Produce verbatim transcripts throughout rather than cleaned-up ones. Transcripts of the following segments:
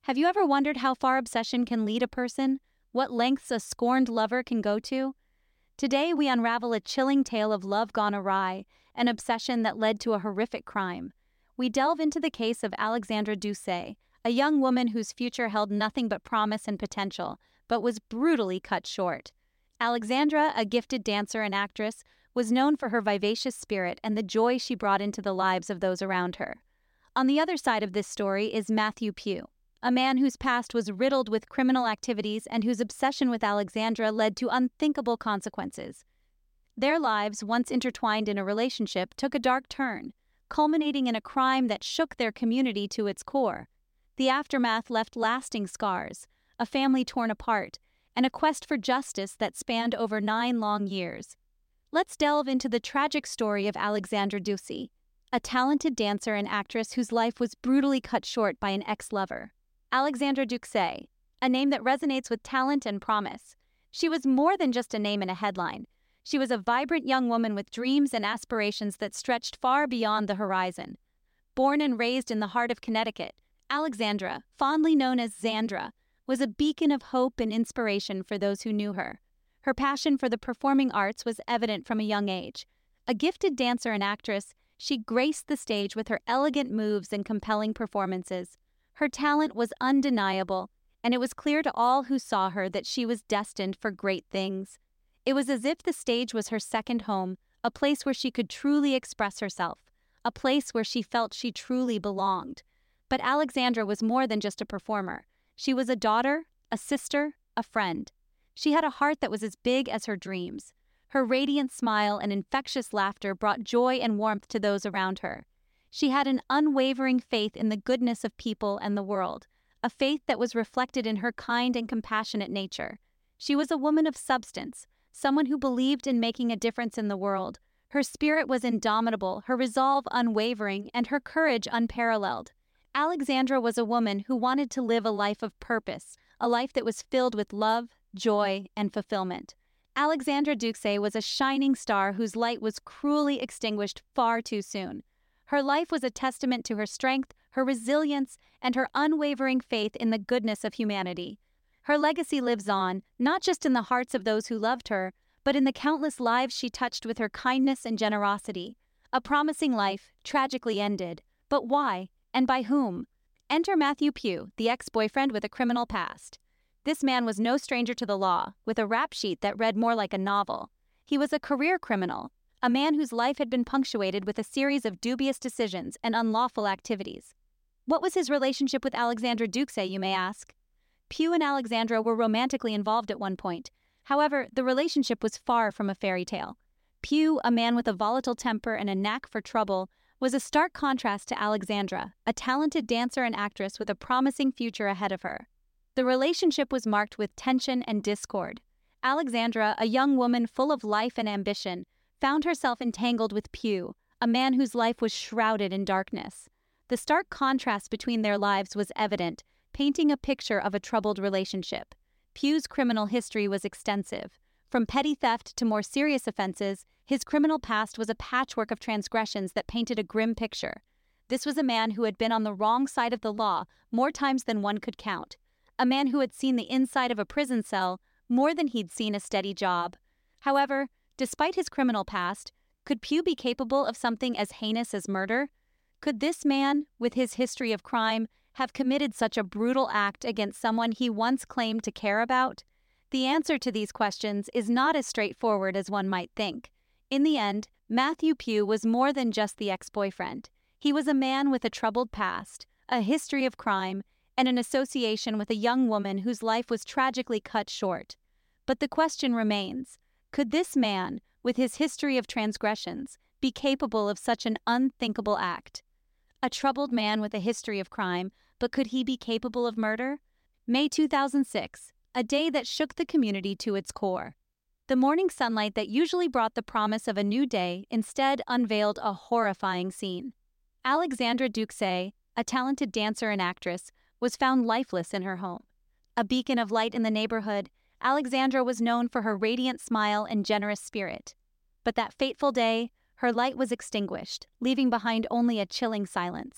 Have you ever wondered how far obsession can lead a person? What lengths a scorned lover can go to? Today, we unravel a chilling tale of love gone awry, an obsession that led to a horrific crime. We delve into the case of Alexandra Doucet, a young woman whose future held nothing but promise and potential, but was brutally cut short. Alexandra, a gifted dancer and actress, was known for her vivacious spirit and the joy she brought into the lives of those around her. On the other side of this story is Matthew Pugh, a man whose past was riddled with criminal activities and whose obsession with Alexandra led to unthinkable consequences. Their lives, once intertwined in a relationship, took a dark turn, culminating in a crime that shook their community to its core. The aftermath left lasting scars, a family torn apart, and a quest for justice that spanned over nine long years. Let's delve into the tragic story of Alexandra Doucet, a talented dancer and actress whose life was brutally cut short by an ex-lover. Alexandra Doucet, a name that resonates with talent and promise. She was more than just a name in a headline. She was a vibrant young woman with dreams and aspirations that stretched far beyond the horizon. Born and raised in the heart of Connecticut, Alexandra, fondly known as Xandra, was a beacon of hope and inspiration for those who knew her. Her passion for the performing arts was evident from a young age. A gifted dancer and actress, she graced the stage with her elegant moves and compelling performances. Her talent was undeniable, and it was clear to all who saw her that she was destined for great things. It was as if the stage was her second home, a place where she could truly express herself, a place where she felt she truly belonged. But Alexandra was more than just a performer. She was a daughter, a sister, a friend. She had a heart that was as big as her dreams. Her radiant smile and infectious laughter brought joy and warmth to those around her. She had an unwavering faith in the goodness of people and the world, a faith that was reflected in her kind and compassionate nature. She was a woman of substance, someone who believed in making a difference in the world. Her spirit was indomitable, her resolve unwavering, and her courage unparalleled. Alexandra was a woman who wanted to live a life of purpose, a life that was filled with love, joy, and fulfillment. Alexandra Doucet was a shining star whose light was cruelly extinguished far too soon. Her life was a testament to her strength, her resilience, and her unwavering faith in the goodness of humanity. Her legacy lives on, not just in the hearts of those who loved her, but in the countless lives she touched with her kindness and generosity. A promising life, tragically ended. But why? And by whom? Enter Matthew Pugh, the ex-boyfriend with a criminal past. This man was no stranger to the law, with a rap sheet that read more like a novel. He was a career criminal, a man whose life had been punctuated with a series of dubious decisions and unlawful activities. What was his relationship with Alexandra Doucet, you may ask? Pugh and Alexandra were romantically involved at one point. However, the relationship was far from a fairy tale. Pugh, a man with a volatile temper and a knack for trouble, was a stark contrast to Alexandra, a talented dancer and actress with a promising future ahead of her. The relationship was marked with tension and discord. Alexandra, a young woman full of life and ambition, found herself entangled with Pugh, a man whose life was shrouded in darkness. The stark contrast between their lives was evident, painting a picture of a troubled relationship. Pugh's criminal history was extensive. From petty theft to more serious offenses, his criminal past was a patchwork of transgressions that painted a grim picture. This was a man who had been on the wrong side of the law more times than one could count. A man who had seen the inside of a prison cell more than he'd seen a steady job. However, despite his criminal past, could Pugh be capable of something as heinous as murder? Could this man, with his history of crime, have committed such a brutal act against someone he once claimed to care about? The answer to these questions is not as straightforward as one might think. In the end, Matthew Pugh was more than just the ex-boyfriend. He was a man with a troubled past, a history of crime, and an association with a young woman whose life was tragically cut short. But the question remains, could this man, with his history of transgressions, be capable of such an unthinkable act? A troubled man with a history of crime, but could he be capable of murder? May two thousand six, a day that shook the community to its core. The morning sunlight that usually brought the promise of a new day instead unveiled a horrifying scene. Alexandra Doucet, a talented dancer and actress, was found lifeless in her home. A beacon of light in the neighborhood, Alexandra was known for her radiant smile and generous spirit. But that fateful day, her light was extinguished, leaving behind only a chilling silence.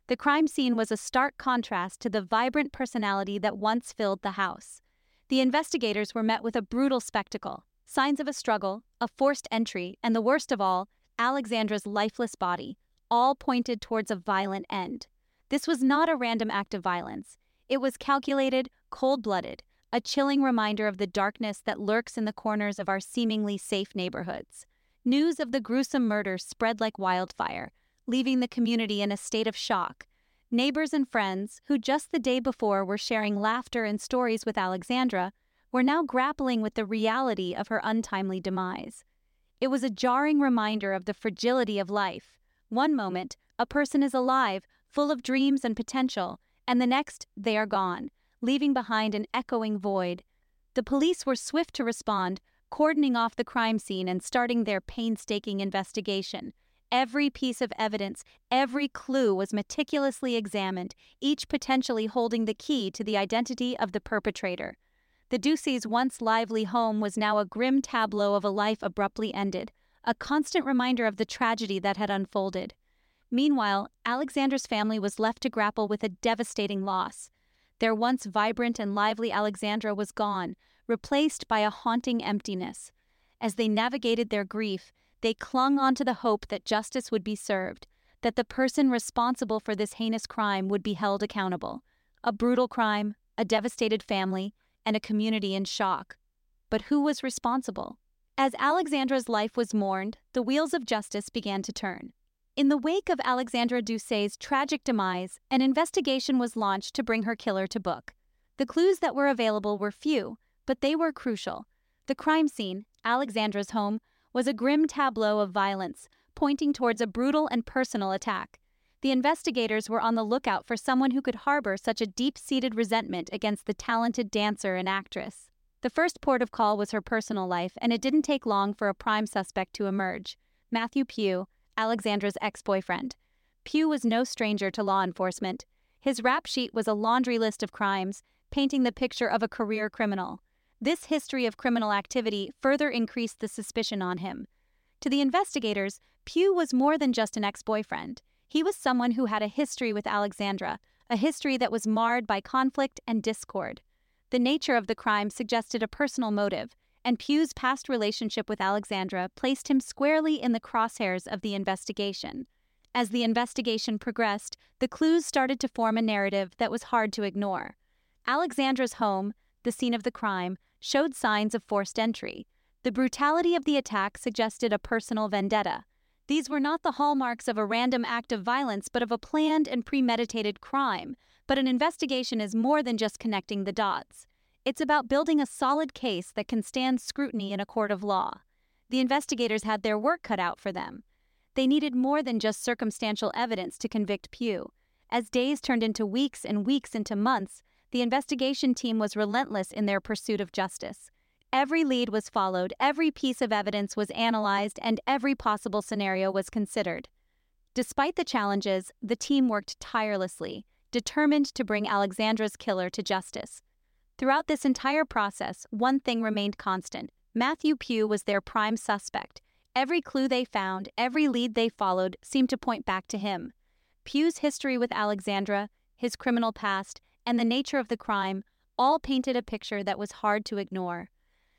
The crime scene was a stark contrast to the vibrant personality that once filled the house. The investigators were met with a brutal spectacle: signs of a struggle, a forced entry, and the worst of all, Alexandra's lifeless body, all pointed towards a violent end. This was not a random act of violence. It was calculated, cold-blooded, a chilling reminder of the darkness that lurks in the corners of our seemingly safe neighborhoods. News of the gruesome murder spread like wildfire, leaving the community in a state of shock. Neighbors and friends, who just the day before were sharing laughter and stories with Alexandra, were now grappling with the reality of her untimely demise. It was a jarring reminder of the fragility of life. One moment, a person is alive, full of dreams and potential, and the next, they are gone, leaving behind an echoing void. The police were swift to respond, cordoning off the crime scene and starting their painstaking investigation. Every piece of evidence, every clue was meticulously examined, each potentially holding the key to the identity of the perpetrator. The Duceys' once lively home was now a grim tableau of a life abruptly ended, a constant reminder of the tragedy that had unfolded. Meanwhile, Alexandra's family was left to grapple with a devastating loss. Their once vibrant and lively Alexandra was gone, replaced by a haunting emptiness. As they navigated their grief, they clung onto the hope that justice would be served, that the person responsible for this heinous crime would be held accountable. A brutal crime, a devastated family, and a community in shock. But who was responsible? As Alexandra's life was mourned, the wheels of justice began to turn. In the wake of Alexandra Ducey's tragic demise, an investigation was launched to bring her killer to book. The clues that were available were few, but they were crucial. The crime scene, Alexandra's home, was a grim tableau of violence, pointing towards a brutal and personal attack. The investigators were on the lookout for someone who could harbor such a deep-seated resentment against the talented dancer and actress. The first port of call was her personal life, and it didn't take long for a prime suspect to emerge: Matthew Pugh, Alexandra's ex-boyfriend. Pugh was no stranger to law enforcement. His rap sheet was a laundry list of crimes, painting the picture of a career criminal. This history of criminal activity further increased the suspicion on him. To the investigators, Pugh was more than just an ex-boyfriend. He was someone who had a history with Alexandra, a history that was marred by conflict and discord. The nature of the crime suggested a personal motive, and Pugh's past relationship with Alexandra placed him squarely in the crosshairs of the investigation. As the investigation progressed, the clues started to form a narrative that was hard to ignore. Alexandra's home, the scene of the crime, showed signs of forced entry. The brutality of the attack suggested a personal vendetta. These were not the hallmarks of a random act of violence, but of a planned and premeditated crime. But an investigation is more than just connecting the dots. It's about building a solid case that can stand scrutiny in a court of law. The investigators had their work cut out for them. They needed more than just circumstantial evidence to convict Pugh. As days turned into weeks and weeks into months, the investigation team was relentless in their pursuit of justice. Every lead was followed, every piece of evidence was analyzed, and every possible scenario was considered. Despite the challenges, the team worked tirelessly, determined to bring Alexandra's killer to justice. Throughout this entire process, one thing remained constant: Matthew Pugh was their prime suspect. Every clue they found, every lead they followed, seemed to point back to him. Pugh's history with Alexandra, his criminal past, and the nature of the crime all painted a picture that was hard to ignore.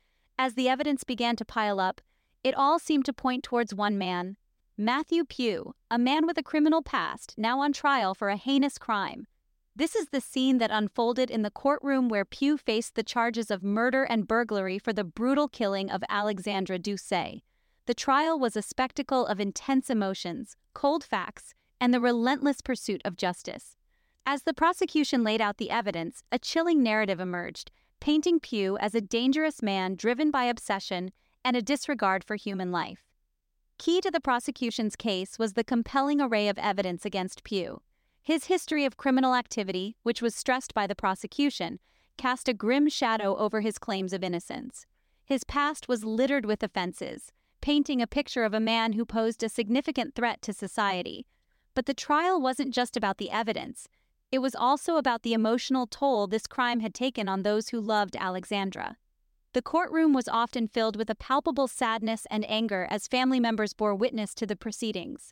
As the evidence began to pile up, it all seemed to point towards one man: Matthew Pugh, a man with a criminal past, now on trial for a heinous crime. This is the scene that unfolded in the courtroom where Pugh faced the charges of murder and burglary for the brutal killing of Alexandra Ducey. The trial was a spectacle of intense emotions, cold facts, and the relentless pursuit of justice. As the prosecution laid out the evidence, a chilling narrative emerged, painting Pugh as a dangerous man driven by obsession and a disregard for human life. Key to the prosecution's case was the compelling array of evidence against Pugh. His history of criminal activity, which was stressed by the prosecution, cast a grim shadow over his claims of innocence. His past was littered with offenses, painting a picture of a man who posed a significant threat to society. But the trial wasn't just about the evidence. It was also about the emotional toll this crime had taken on those who loved Alexandra. The courtroom was often filled with a palpable sadness and anger as family members bore witness to the proceedings.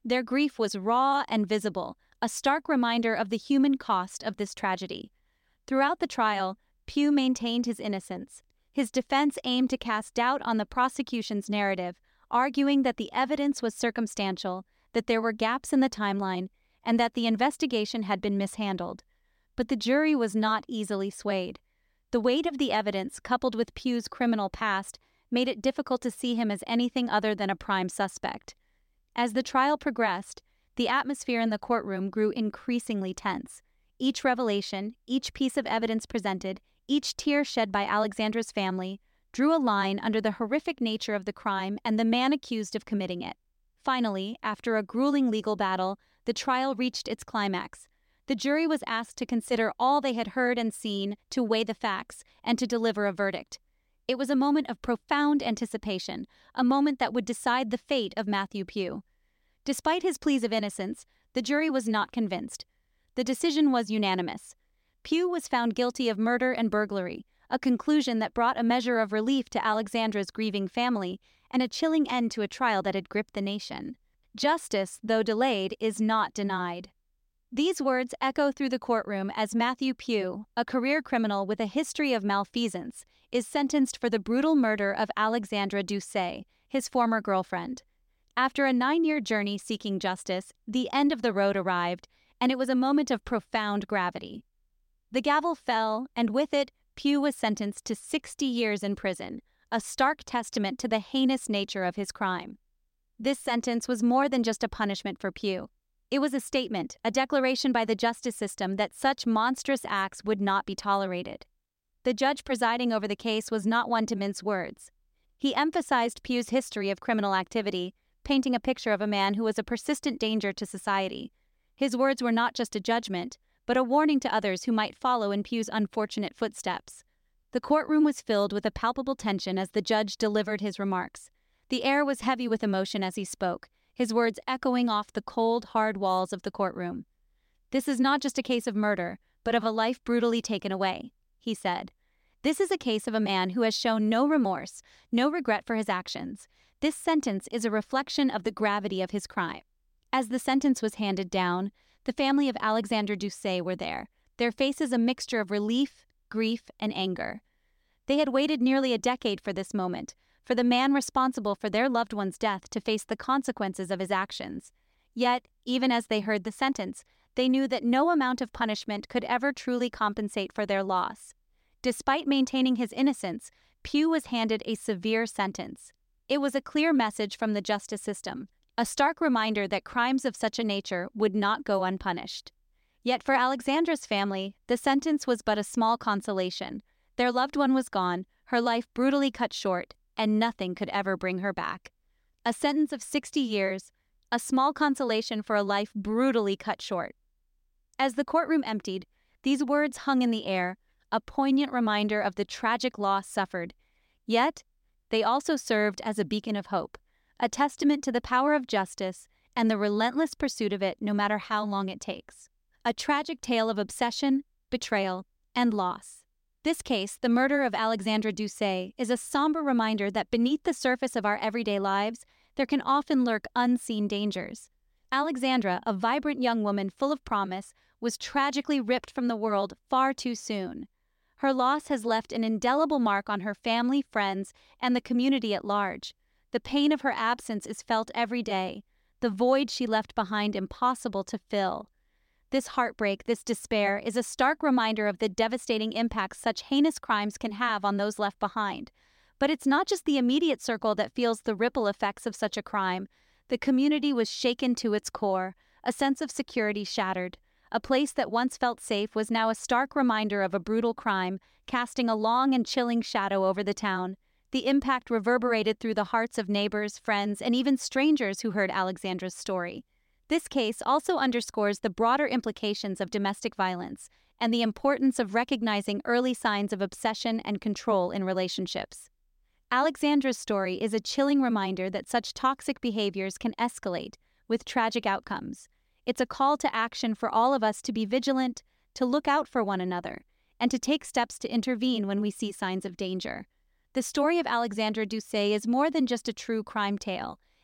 Their grief was raw and visible, a stark reminder of the human cost of this tragedy. Throughout the trial, Pugh maintained his innocence. His defense aimed to cast doubt on the prosecution's narrative, arguing that the evidence was circumstantial, that there were gaps in the timeline, and that the investigation had been mishandled. But the jury was not easily swayed. The weight of the evidence, coupled with Pugh's criminal past, made it difficult to see him as anything other than a prime suspect. As the trial progressed, the atmosphere in the courtroom grew increasingly tense. Each revelation, each piece of evidence presented, each tear shed by Alexandra's family, drew a line under the horrific nature of the crime and the man accused of committing it. Finally, after a grueling legal battle, the trial reached its climax. The jury was asked to consider all they had heard and seen, to weigh the facts, and to deliver a verdict. It was a moment of profound anticipation, a moment that would decide the fate of Matthew Pugh. Despite his pleas of innocence, the jury was not convinced. The decision was unanimous. Pugh was found guilty of murder and burglary, a conclusion that brought a measure of relief to Alexandra's grieving family and a chilling end to a trial that had gripped the nation. Justice, though delayed, is not denied. These words echo through the courtroom as Matthew Pugh, a career criminal with a history of malfeasance, is sentenced for the brutal murder of Alexandra Doucet, his former girlfriend. After a nine-year journey seeking justice, the end of the road arrived, and it was a moment of profound gravity. The gavel fell, and with it, Pugh was sentenced to sixty years in prison, a stark testament to the heinous nature of his crime. This sentence was more than just a punishment for Pugh. It was a statement, a declaration by the justice system that such monstrous acts would not be tolerated. The judge presiding over the case was not one to mince words. He emphasized Pugh's history of criminal activity, painting a picture of a man who was a persistent danger to society. His words were not just a judgment, but a warning to others who might follow in Pugh's unfortunate footsteps. The courtroom was filled with a palpable tension as the judge delivered his remarks. The air was heavy with emotion as he spoke, his words echoing off the cold, hard walls of the courtroom. "This is not just a case of murder, but of a life brutally taken away," he said. "This is a case of a man who has shown no remorse, no regret for his actions. This sentence is a reflection of the gravity of his crime." As the sentence was handed down, the family of Alexandra Doucet were there, their faces a mixture of relief, grief, and anger. They had waited nearly a decade for this moment, for the man responsible for their loved one's death to face the consequences of his actions. Yet, even as they heard the sentence, they knew that no amount of punishment could ever truly compensate for their loss. Despite maintaining his innocence, Pugh was handed a severe sentence. It was a clear message from the justice system, a stark reminder that crimes of such a nature would not go unpunished. Yet for Alexandra's family, the sentence was but a small consolation. Their loved one was gone, her life brutally cut short, and nothing could ever bring her back. A sentence of sixty years, a small consolation for a life brutally cut short. As the courtroom emptied, these words hung in the air, a poignant reminder of the tragic loss suffered. Yet, they also served as a beacon of hope, a testament to the power of justice and the relentless pursuit of it no matter how long it takes. A tragic tale of obsession, betrayal, and loss. This case, the murder of Alexandra Doucet, is a somber reminder that beneath the surface of our everyday lives, there can often lurk unseen dangers. Alexandra, a vibrant young woman full of promise, was tragically ripped from the world far too soon. Her loss has left an indelible mark on her family, friends, and the community at large. The pain of her absence is felt every day, the void she left behind impossible to fill. This heartbreak, this despair, is a stark reminder of the devastating impacts such heinous crimes can have on those left behind. But it's not just the immediate circle that feels the ripple effects of such a crime. The community was shaken to its core, a sense of security shattered. A place that once felt safe was now a stark reminder of a brutal crime, casting a long and chilling shadow over the town. The impact reverberated through the hearts of neighbors, friends, and even strangers who heard Alexandra's story. This case also underscores the broader implications of domestic violence and the importance of recognizing early signs of obsession and control in relationships. Alexandra's story is a chilling reminder that such toxic behaviors can escalate, with tragic outcomes. It's a call to action for all of us to be vigilant, to look out for one another, and to take steps to intervene when we see signs of danger. The story of Alexandra Doucet is more than just a true crime tale.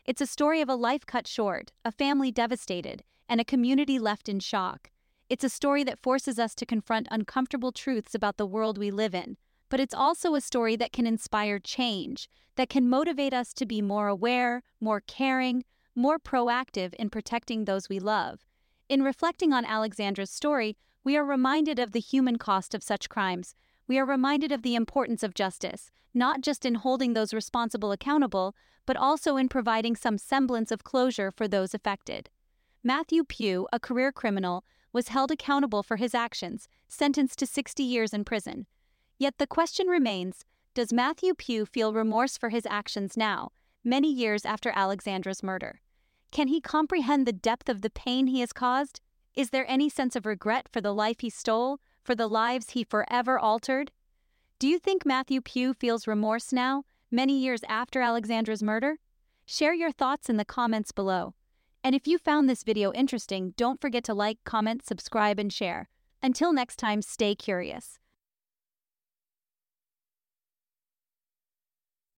It's a story of a life cut short, a family devastated, and a community left in shock. It's a story that forces us to confront uncomfortable truths about the world we live in, but it's also a story that can inspire change, that can motivate us to be more aware, more caring, more proactive in protecting those we love. In reflecting on Alexandra's story, we are reminded of the human cost of such crimes. We are reminded of the importance of justice, not just in holding those responsible accountable, but also in providing some semblance of closure for those affected. Matthew Pugh, a career criminal, was held accountable for his actions, sentenced to sixty years in prison. Yet the question remains, does Matthew Pugh feel remorse for his actions now, many years after Alexandra's murder? Can he comprehend the depth of the pain he has caused? Is there any sense of regret for the life he stole, for the lives he forever altered? Do you think Matthew Pugh feels remorse now, many years after Alexandra's murder? Share your thoughts in the comments below. And if you found this video interesting, don't forget to like, comment, subscribe, and share. Until next time, stay curious.